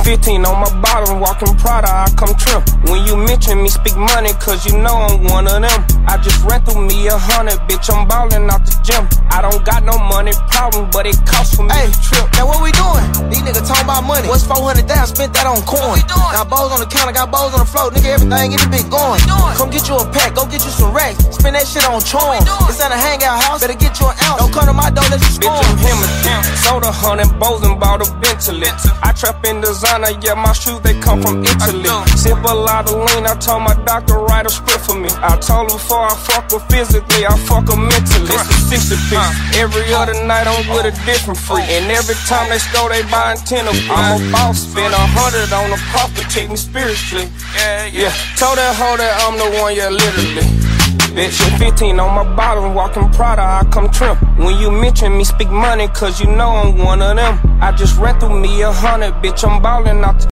15 on my bottom, walking Prada, I come trim. When you mention me, speak money, cause you know I'm one of them. I just ran through me 100, bitch, I'm ballin' out the gym. I don't got no money problem, but it costs for me to trip. Now what we doing? These niggas talking about money. What's 400 down? Spent that on corn. Got bows on the counter, got bows on the floor. Nigga, everything in the bit going. Come get you a pack, go get you some racks. Spend that shit on charm. It's at a hangout house, better get you an ounce. Don't come to my door, let you score. Bitch, I'm him. Sold 100 bows and bought a Bentley. I trap in designer, yeah, my shoes, they come from Italy. Sip a lot of lean, I told my doctor, write a script for me. I told her before I fuck her physically, I fuck her mentally. It's a 60 piece. Every other night I'm with a different freak. And every time they score, they buying 10 of me. I'm a boss, spend 100 on the profit, take me spiritually. Yeah, told that hoe that I'm the one, yeah, literally. Bitch, 15 on my bottom, walking Prada, I come trim. When you mention me, speak money, cause you know I'm one of them. I just ran through me 100, bitch, I'm ballin' out the